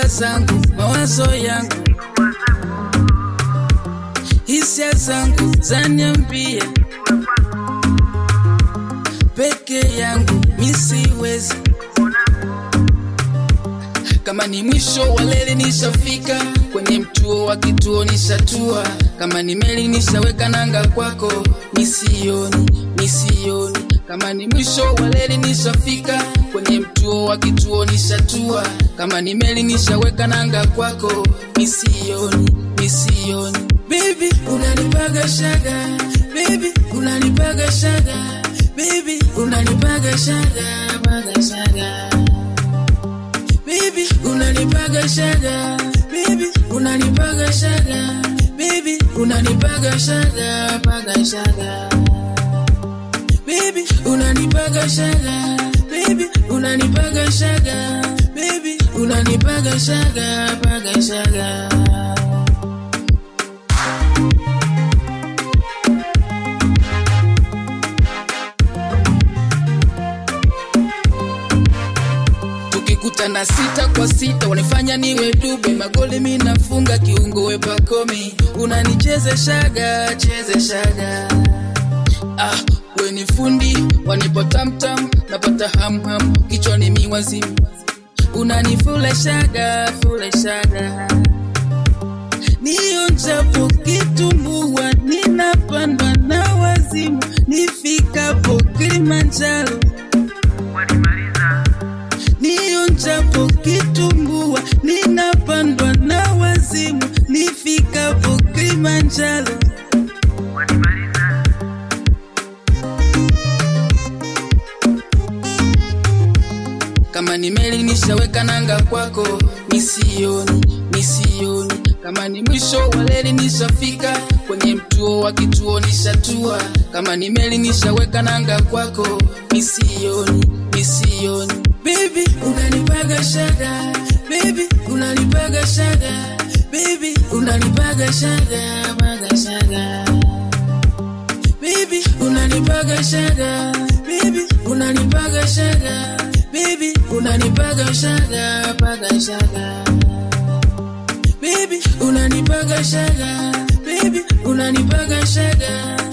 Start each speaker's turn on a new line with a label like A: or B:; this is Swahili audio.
A: fikra zangu, mawazo yangu, hisia zangu zaniambia peke yangu misiwezi. Kama ni mwisho wa leli nishafika, kwenye mtuo wa kituo nishatua. Kama ni meli nishaweka nanga kwako, misioni. Kama ni mwisho wa leli nishafika, kwenye mtuo wa kituo nishatua. Kama ni meli nishaweka nanga kwako, misioni. Baby, unanipaga shaga, baby, unanipaga shaga, baby, unanipaga shaga, paga shaga. Baby, unanipaga shaga, baby, unanipaga shaga, baby, unanipaga shaga, paga shaga. Baby, unanipaga shaga, baby, unanipaga shaga, baby, unanipaga shaga, paga shaga. Tukikutana 6 kwa 6 wanifanya niwe dube, magoli mimi nafunga kiungo we Pacome. Unanicheze shaga, cheze shaga. We ni fundi, wanipo tamtam, napata ham kichwani miwazimu. Unanifule shaga, nionjapo kitumbua, ninapandwa na wazimu. Nifikapo Kilimanjaro nionjapo kitumbua, ninapandwa na wazimu. Nifikapo Kilimanjaro kama ni meli nishaweka nanga kwako, misioni. Kama ni mwisho wa leli nishafika, kwenye mtuo wa kituo nishatua. Kama ni meli nishaweka nanga kwako, misioni. Baby, unanipaga shaga, baby, unanipaga shaga, baby, unanipaga shaga, paga shaga. Baby, unanipaga shaga, baby, unanipaga shaga, baby, unanipaga shaga, paga shaga. Baby, unanipaga shaga, baby, unanipaga shaga,